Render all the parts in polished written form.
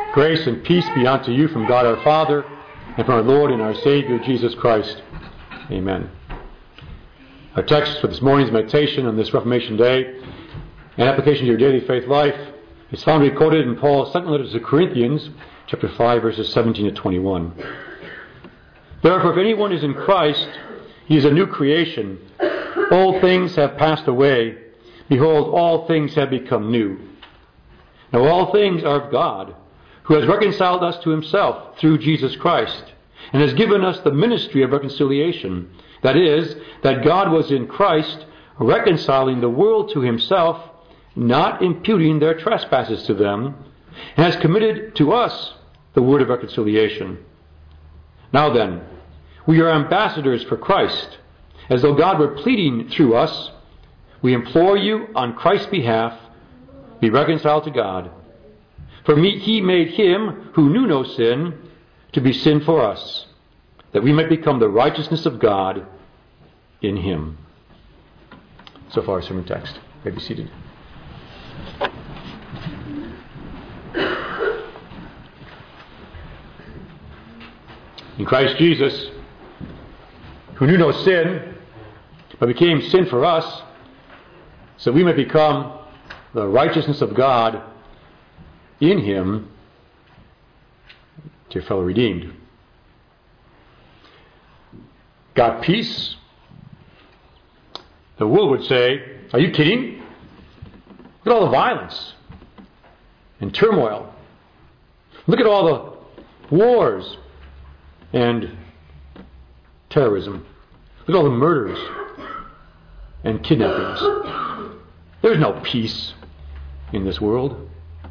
Grace and peace be unto you from God our Father, and from our Lord and our Savior, Jesus Christ. Amen. Our text for this morning's meditation on this Reformation Day and application to your daily faith life is found recorded in Paul's second letter to the Corinthians, chapter 5, verses 17 to 21. Therefore, if anyone is in Christ, he is a new creation. Old things have passed away. Behold, all things have become new. Now all things are of God, who has reconciled us to himself through Jesus Christ, and has given us the ministry of reconciliation. That is, that God was in Christ, reconciling the world to himself, not imputing their trespasses to them, and has committed to us the word of reconciliation. Now then, we are ambassadors for Christ, as though God were pleading through us. We implore you on Christ's behalf, be reconciled to God. For he made him who knew no sin to be sin for us, that we might become the righteousness of God in him. So far, our sermon text. You may be seated. In Christ Jesus, who knew no sin, but became sin for us, so we might become the righteousness of God in him, dear fellow redeemed. Got peace? The world would say, are you kidding? Look at all the violence and turmoil. Look at all the wars and terrorism. Look at all the murders and kidnappings. There's no peace in this world.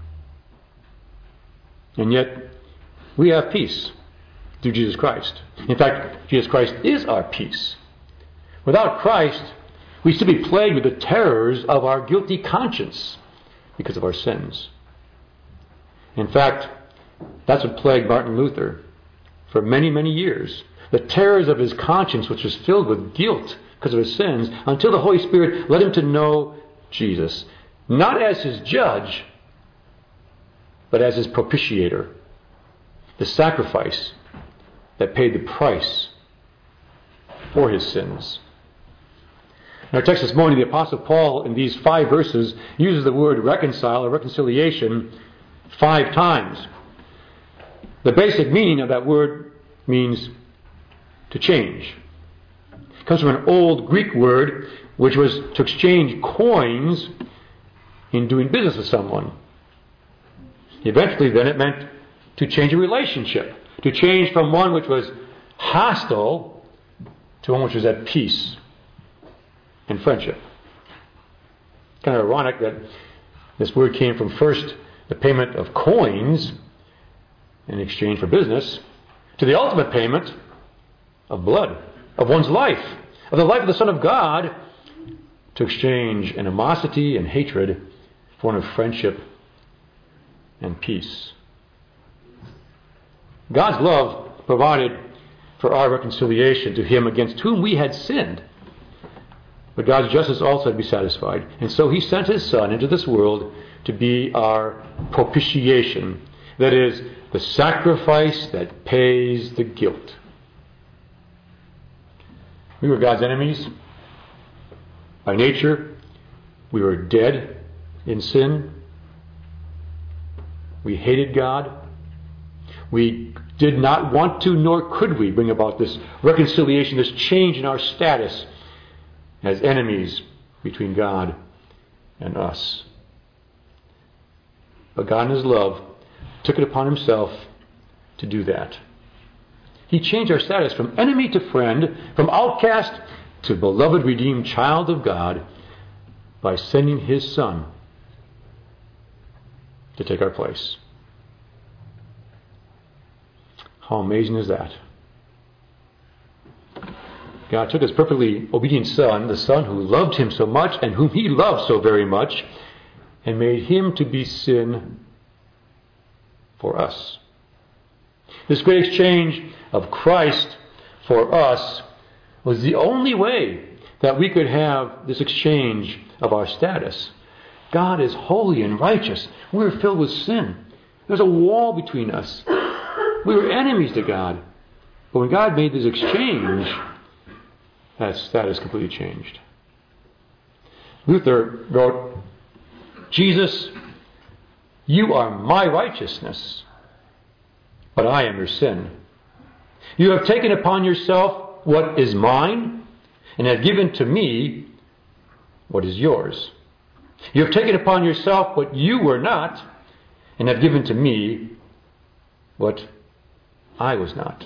And yet, we have peace through Jesus Christ. In fact, Jesus Christ is our peace. Without Christ, we still be plagued with the terrors of our guilty conscience because of our sins. In fact, that's what plagued Martin Luther for many, many years. The terrors of his conscience, which was filled with guilt because of his sins, until the Holy Spirit led him to know Jesus, not as his judge, but as his propitiator, the sacrifice that paid the price for his sins. In our text this morning, the Apostle Paul, in these 5 verses, uses the word reconcile or reconciliation 5 times. The basic meaning of that word means to change. It comes from an old Greek word which was to exchange coins in doing business with someone. Eventually, then, it meant to change a relationship, to change from one which was hostile to one which was at peace and friendship. Kind of ironic that this word came from first the payment of coins in exchange for business to the ultimate payment of blood, of one's life, of the life of the Son of God, to exchange animosity and hatred for one of friendship and peace. God's love provided for our reconciliation to him against whom we had sinned. But God's justice also had to be satisfied. And so he sent his Son into this world to be our propitiation. That is, the sacrifice that pays the guilt. We were God's enemies. By nature, we were dead in sin. We hated God. We did not want to, nor could we, bring about this reconciliation, this change in our status as enemies between God and us. But God in his love took it upon himself to do that. He changed our status from enemy to friend, from outcast to beloved, redeemed child of God by sending his Son to take our place. How amazing is that? God took his perfectly obedient Son, the Son who loved him so much and whom he loved so very much, and made him to be sin for us. This great exchange of Christ for us was the only way that we could have this exchange of our status. God is holy and righteous. We're filled with sin. was a wall between us. We were enemies to God. But when God made this exchange, that status completely changed. Luther wrote, Jesus, you are my righteousness, but I am your sin. You have taken upon yourself what is mine, and have given to me what is yours. You have taken upon yourself what you were not, and have given to me what I was not.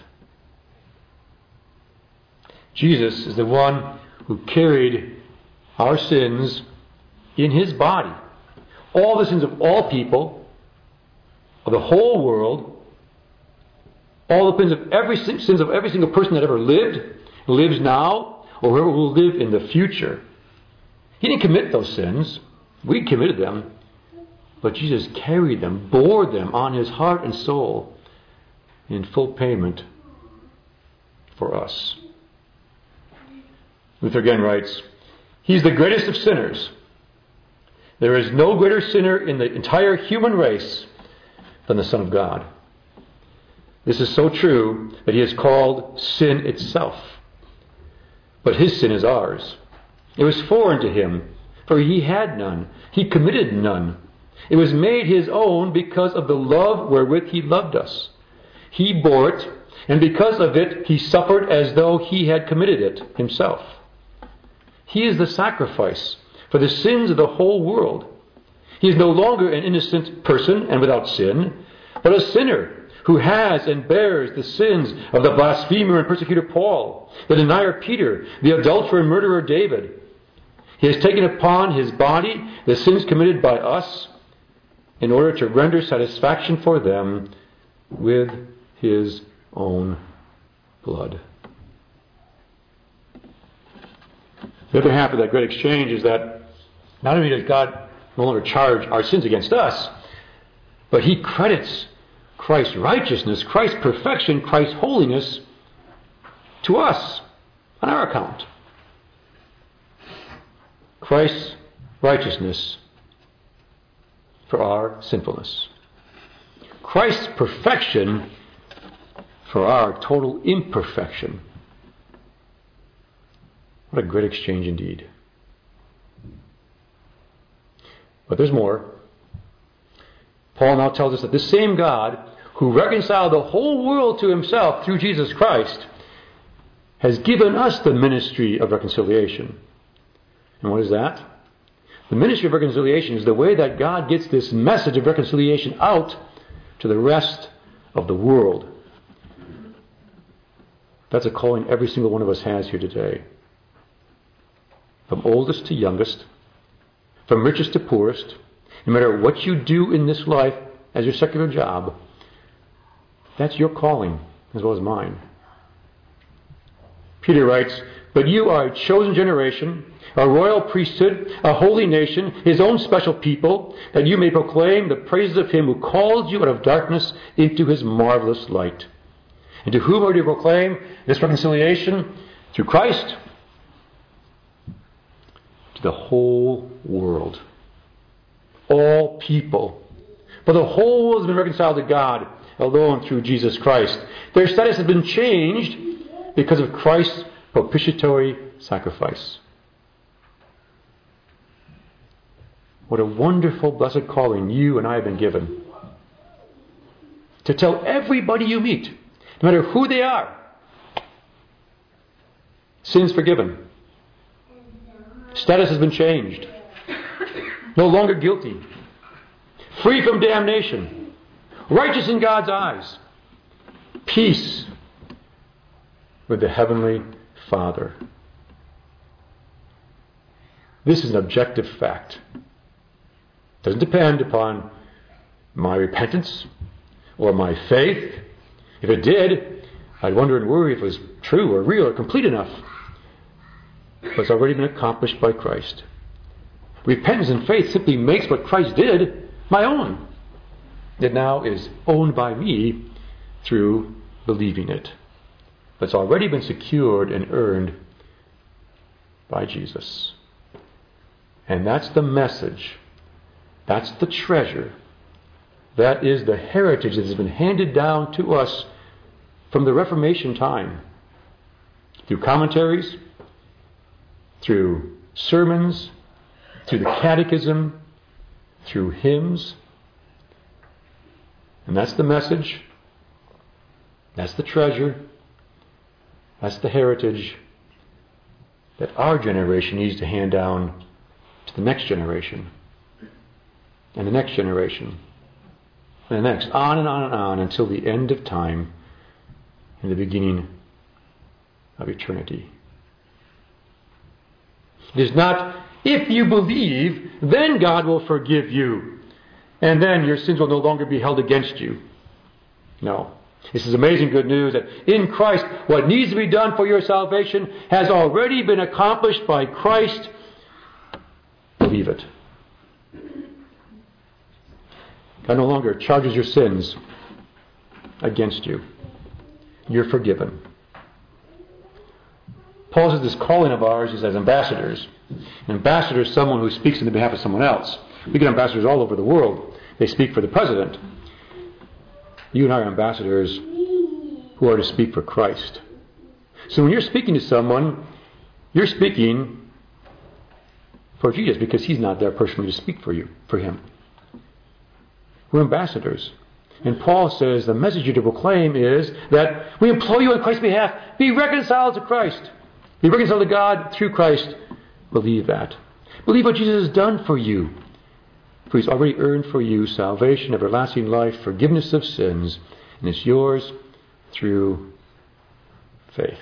Jesus is the one who carried our sins in his body. All the sins of all people, of the whole world, all the sins of every single person that ever lived, lives now, or whoever will live in the future. He didn't commit those sins. We committed them. But Jesus carried them, bore them on his heart and soul in full payment for us. Luther again writes, he's the greatest of sinners. There is no greater sinner in the entire human race than the Son of God. This is so true that he is called sin itself. But his sin is ours. It was foreign to him, for he had none. He committed none. It was made his own because of the love wherewith he loved us. He bore it, and because of it he suffered as though he had committed it himself. He is the sacrifice for the sins of the whole world. He is no longer an innocent person and without sin, but a sinner who has and bears the sins of the blasphemer and persecutor Paul, the denier Peter, the adulterer and murderer David. He has taken upon his body the sins committed by us in order to render satisfaction for them with his own blood. The other half of that great exchange is that not only does God no longer charge our sins against us, but he credits Christ's righteousness, Christ's perfection, Christ's holiness to us on our account. Christ's righteousness for our sinfulness. Christ's perfection for our total imperfection. What a great exchange indeed. But there's more. Paul now tells us that this same God who reconciled the whole world to himself through Jesus Christ has given us the ministry of reconciliation. And what is that? The ministry of reconciliation is the way that God gets this message of reconciliation out to the rest of the world. That's a calling every single one of us has here today. From oldest to youngest, from richest to poorest, no matter what you do in this life as your secular job, that's your calling as well as mine. Peter writes, but you are a chosen generation, a royal priesthood, a holy nation, his own special people, that you may proclaim the praises of him who called you out of darkness into his marvelous light. And to whom are you to proclaim this reconciliation? Through Christ? To the whole world. All people. For the whole world has been reconciled to God alone through Jesus Christ. Their status has been changed because of Christ's propitiatory sacrifice. What a wonderful, blessed calling you and I have been given. To tell everybody you meet, no matter who they are, sins forgiven. Status has been changed. No longer guilty. Free from damnation. Righteous in God's eyes. Peace with the Heavenly Father. This is an objective fact. It doesn't depend upon my repentance or my faith. If it did, I'd wonder and worry if it was true or real or complete enough. But it's already been accomplished by Christ. Repentance and faith simply makes what Christ did my own. It now is owned by me through believing it. But it's already been secured and earned by Jesus. And that's the message. That's the treasure That is the heritage that has been handed down to us from the Reformation time. Through commentaries, through sermons, through the catechism, through hymns. And that's the message. That's the treasure. That's the heritage that our generation needs to hand down to the next generation. And the next generation. And the next. On and on and on until the end of time and the beginning of eternity. It is not, if you believe, then God will forgive you. And then your sins will no longer be held against you. No. This is amazing good news that in Christ, what needs to be done for your salvation has already been accomplished by Christ. Believe it. God no longer charges your sins against you. You're forgiven. Paul says this calling of ours is as ambassadors. An ambassador is someone who speaks on the behalf of someone else. We get ambassadors all over the world. They speak for the president. You and I are ambassadors who are to speak for Christ. So when you're speaking to someone, you're speaking for Jesus because he's not there personally to speak for him. We're ambassadors. And Paul says the message you're to proclaim is that we implore you on Christ's behalf, be reconciled to Christ. Be reconciled to God through Christ. Believe that. Believe what Jesus has done for you. For he's already earned for you salvation, everlasting life, forgiveness of sins, and it's yours through faith.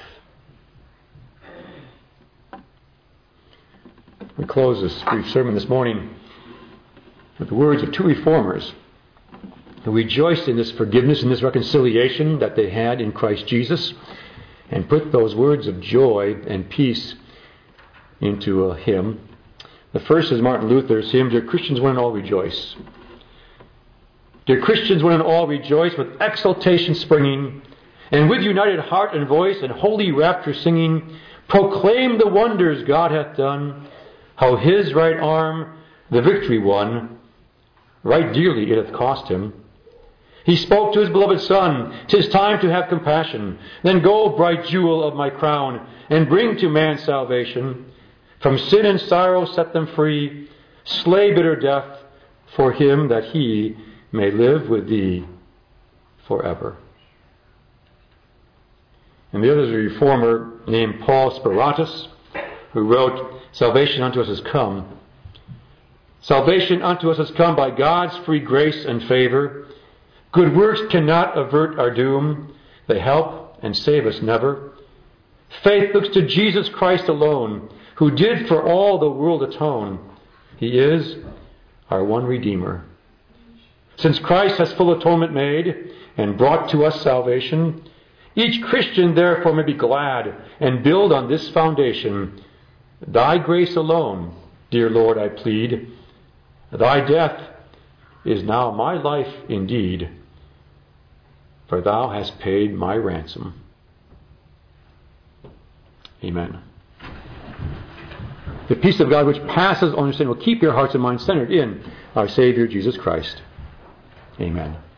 We close this brief sermon this morning with the words of two reformers who rejoiced in this forgiveness and this reconciliation that they had in Christ Jesus, and put those words of joy and peace into a hymn. The first is Martin Luther's hymn, Dear Christians, one and all rejoice. Dear Christians, one and all rejoice, with exultation springing, and with united heart and voice and holy rapture singing, proclaim the wonders God hath done, how his right arm the victory won, right dearly it hath cost him. He spoke to his beloved Son, 'tis time to have compassion. Then go, bright jewel of my crown, and bring to man salvation. From sin and sorrow set them free. Slay bitter death for him, that he may live with thee forever. And the other is a reformer named Paul Speratus, who wrote, Salvation unto us has come. Salvation unto us has come by God's free grace and favor. Good works cannot avert our doom. They help and save us never. Faith looks to Jesus Christ alone, who did for all the world atone. He is our one Redeemer. Since Christ has full atonement made and brought to us salvation, each Christian therefore may be glad and build on this foundation. Thy grace alone, dear Lord, I plead. Thy death is now my life indeed, for thou hast paid my ransom. Amen. The peace of God which passes understanding will keep your hearts and minds centered in our Savior Jesus Christ. Amen.